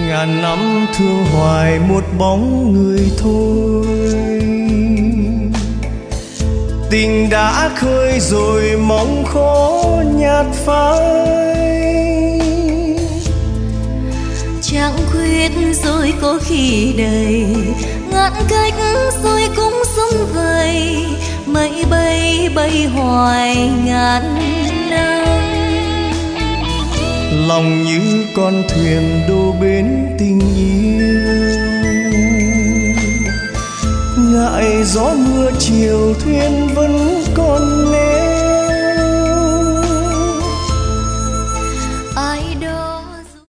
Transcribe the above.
ngàn năm thương hoài một bóng người thôi. Tình đã khơi rồi mong khó nhạt phai, chẳng khuyết rồi có khi đầy ngăn cách rồi cũng sống vậy, mây bay bay hoài ngàn năm. Lòng như con thuyền đô bến tình yêu, ngại gió mưa chiều thuyền vẫn